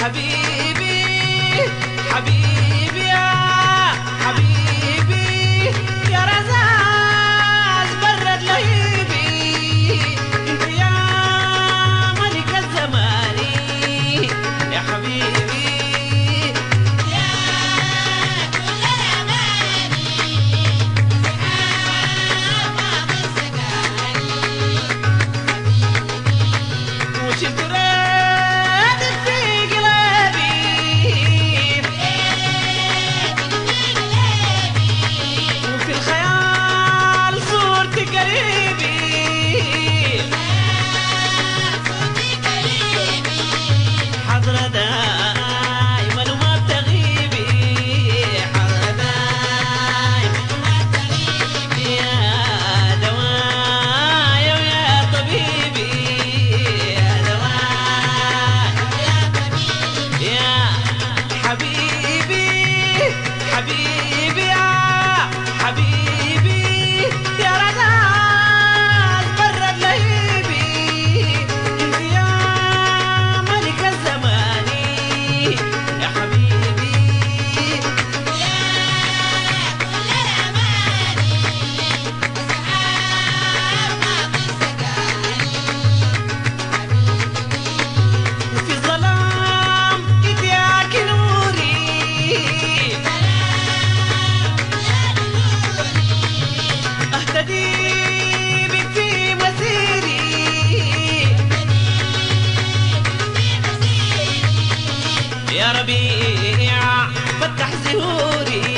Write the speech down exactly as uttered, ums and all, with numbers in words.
حبيبي حبيبي يا حبيبي يا رزاز برد لهيبي انت يا ملك الزمان يا حبيبي يا كل الأماني سحاب السكاني حبيبي وشلت رادك في قلبي وفي الخيال صورتي قريبي حضرة دايما وما بتغيبي حضرة دايما وما بتغيبي يا دوايا ويا طبيبي يا دوايا ويا طبيبي يا حبيبي حبيبي يا حبيبي يا رزاز برد لهيبي انت يا ملك الزمان يا حبيبي يا كل الأماني سحاب السكاني حبيبي وفي الظلام إدياك نوري أهتدي بك في مسيري يا ربيع فتح زهوري